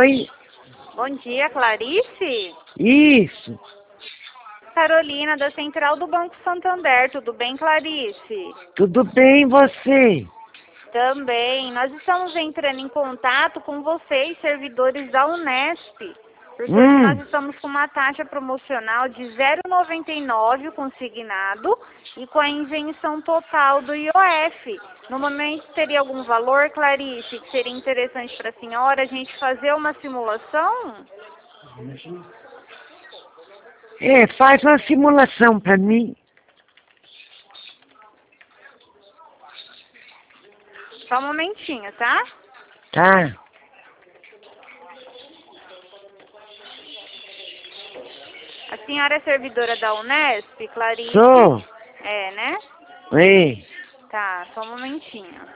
Oi? Bom dia, Clarice. Isso. Carolina, da Central do Banco Santander. Tudo bem, Clarice? Tudo bem, você? Também. Nós estamos entrando em contato com vocês, servidores da Unesp, porque hoje nós estamos com uma taxa promocional de 0,99 consignado e com a isenção total do IOF. No momento, teria algum valor, Clarice, que seria interessante para a senhora a gente fazer uma simulação? Faz uma simulação para mim. Só um momentinho, tá? Tá. A senhora é servidora da Unesp, Clarice? Sou. É, né? Oi. Tá, só um momentinho.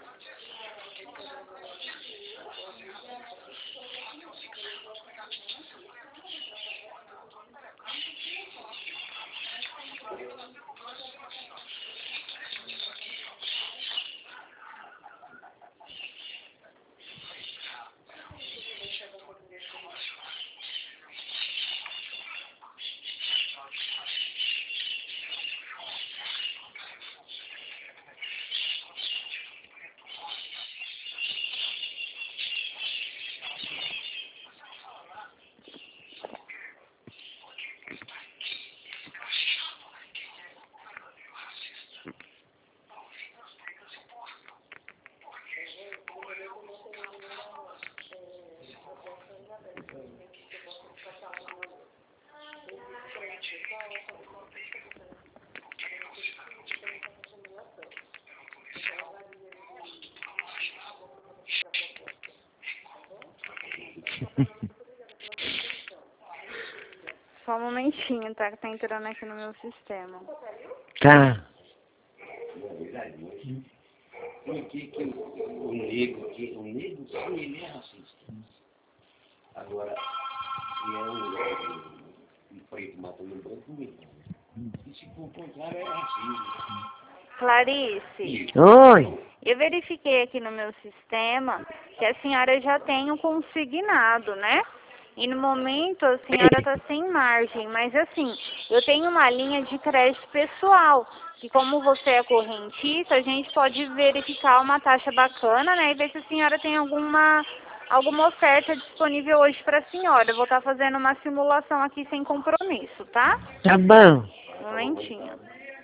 Só um momentinho, tá? Que tá entrando aqui no meu sistema. Tá. Na verdade, por que o negro sim, ele é racista. Agora, se é um preto matando um branco, não. E se for o contrário, é racismo. Clarice, Oi. eu verifiquei aqui no meu sistema que a senhora já tem um consignado, né? E no momento a senhora está sem margem, mas assim, eu tenho uma linha de crédito pessoal, que como você é correntista, a gente pode verificar uma taxa bacana, né? E ver se a senhora tem alguma oferta disponível hoje para a senhora. Eu vou estar fazendo uma simulação aqui sem compromisso, tá? Tá bom. Um momentinho.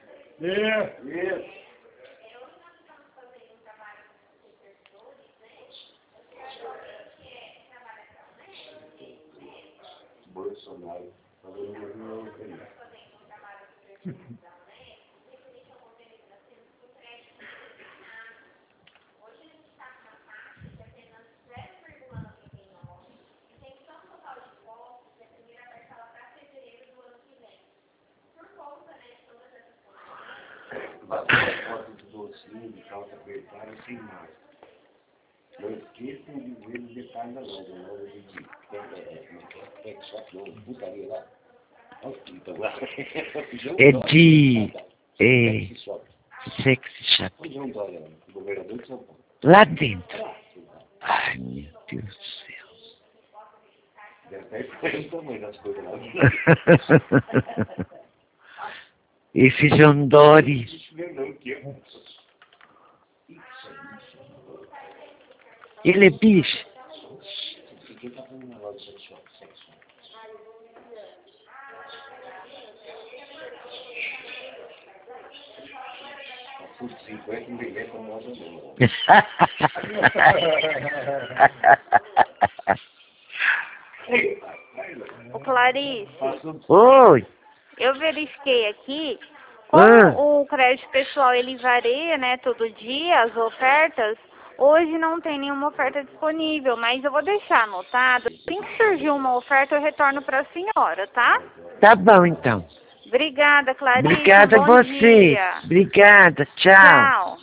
Bolsonaro, bateu a porta do docinho, de calça apertada, sem mais. Não esqueçam de ver os detalhes da loja de shop, não, putaria lá. Olha o então lá. É de... Sexy shop. Onde é um dólar, governador de São Paulo? Lá dentro. Ai, meu Deus do céu. Deve até o tamanho das coisas lá. Esse João Dori. Ele é bicho. Quem tá fazendo na loja de shop sexual? Por 50 ninguém é famosa não. Ô Clarice, Oi. eu verifiquei aqui, como o crédito pessoal ele varia, né, todo dia, as ofertas, hoje não tem nenhuma oferta disponível, mas eu vou deixar anotado. Assim que surgir uma oferta, eu retorno para a senhora, tá? Tá bom, então. Obrigada, Clarice. Obrigada a Bom você. dia. Obrigada. Tchau. Tchau.